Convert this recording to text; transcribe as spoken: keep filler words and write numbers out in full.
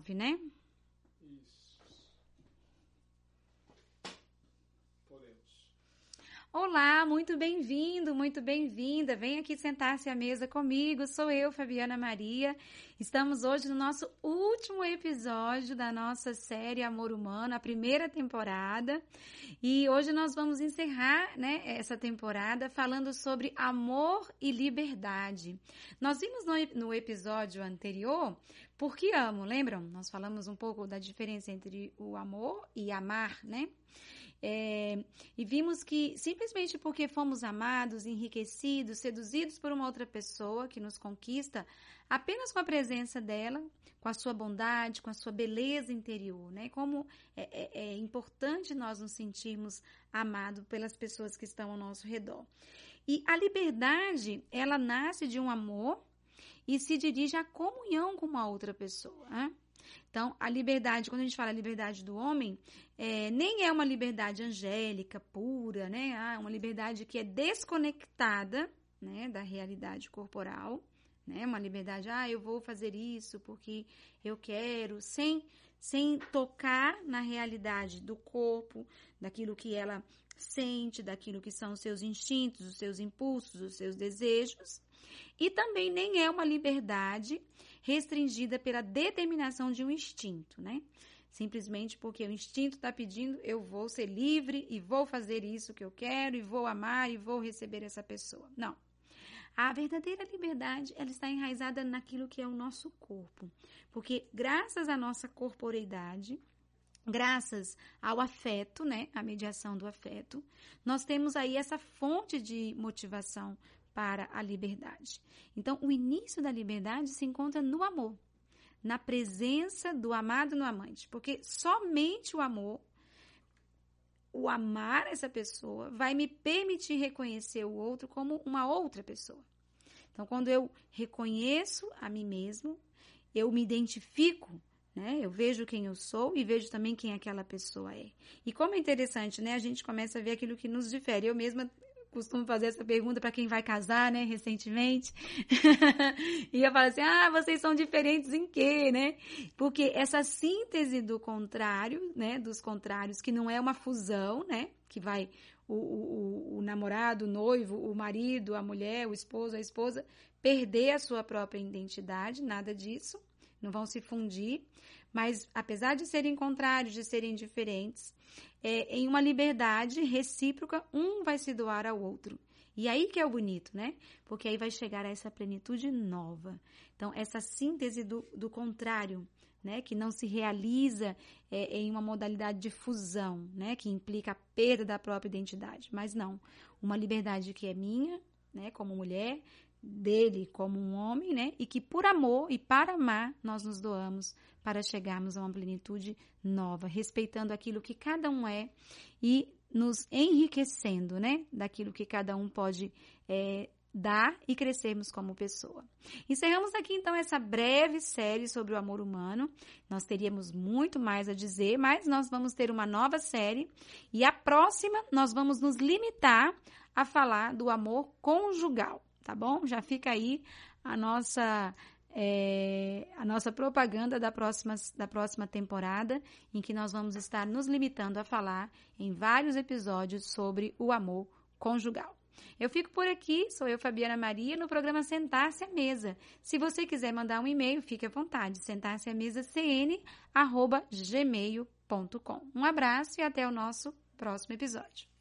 nove, né? Isso. Podemos. Olá, muito bem-vindo, muito bem-vinda. Vem aqui sentar-se à mesa comigo. Sou eu, Fabiana Maria. Estamos hoje no nosso último episódio da nossa série Amor Humano, a primeira temporada. E hoje nós vamos encerrar, né, essa temporada falando sobre amor e liberdade. Nós vimos no, no episódio anterior Por que amo, lembram? Nós falamos um pouco da diferença entre o amor e amar, né? É, e vimos que simplesmente porque fomos amados, enriquecidos, seduzidos por uma outra pessoa que nos conquista, apenas com a presença dela, com a sua bondade, com a sua beleza interior, né? Como é, é, é importante nós nos sentirmos amados pelas pessoas que estão ao nosso redor. E a liberdade, ela nasce de um amor e se dirige à comunhão com uma outra pessoa, né? Então, a liberdade, quando a gente fala liberdade do homem, é, nem é uma liberdade angélica, pura, né? Ah, uma liberdade que é desconectada, né, da realidade corporal, né? Uma liberdade, ah, eu vou fazer isso porque eu quero, sem, sem tocar na realidade do corpo, daquilo que ela sente, daquilo que são os seus instintos, os seus impulsos, os seus desejos. E também nem é uma liberdade restringida pela determinação de um instinto, né? Simplesmente porque o instinto está pedindo, eu vou ser livre e vou fazer isso que eu quero, e vou amar e vou receber essa pessoa. Não. A verdadeira liberdade, ela está enraizada naquilo que é o nosso corpo. Porque graças à nossa corporeidade, graças ao afeto, né, à mediação do afeto, nós temos aí essa fonte de motivação para a liberdade. Então, o início da liberdade se encontra no amor, na presença do amado no amante, porque somente o amor, o amar essa pessoa, vai me permitir reconhecer o outro como uma outra pessoa. Então, quando eu reconheço a mim mesmo, eu me identifico, né? Eu vejo quem eu sou e vejo também quem aquela pessoa é. E como é interessante, né? A gente começa a ver aquilo que nos difere. Eu mesma costumo fazer essa pergunta para quem vai casar, né, recentemente. E eu falo assim, ah, vocês são diferentes em quê, né? Porque essa síntese do contrário, né, dos contrários, que não é uma fusão, né, que vai o, o, o namorado, o noivo, o marido, a mulher, o esposo, a esposa, perder a sua própria identidade, nada disso, não vão se fundir, mas apesar de serem contrários, de serem diferentes, é, em uma liberdade recíproca, um vai se doar ao outro. E aí que é o bonito, né? Porque aí vai chegar a essa plenitude nova. Então, essa síntese do, do contrário, né? Que não se realiza é, em uma modalidade de fusão, né? Que implica a perda da própria identidade. Mas não, uma liberdade que é minha, né? Como mulher, dele como um homem, né? E que por amor e para amar nós nos doamos para chegarmos a uma plenitude nova, respeitando aquilo que cada um é e nos enriquecendo, né? Daquilo que cada um pode é, dar e crescermos como pessoa. Encerramos aqui então essa breve série sobre o amor humano. Nós teríamos muito mais a dizer, mas nós vamos ter uma nova série e a próxima nós vamos nos limitar a falar do amor conjugal. Tá bom? Já fica aí a nossa, é, a nossa propaganda da próxima, da próxima temporada, em que nós vamos estar nos limitando a falar em vários episódios sobre o amor conjugal. Eu fico por aqui, sou eu, Fabiana Maria, no programa Sentar-se à Mesa. Se você quiser mandar um e-mail, fique à vontade, sentar-se à mesa c n arroba gmail ponto com. Um abraço e até o nosso próximo episódio.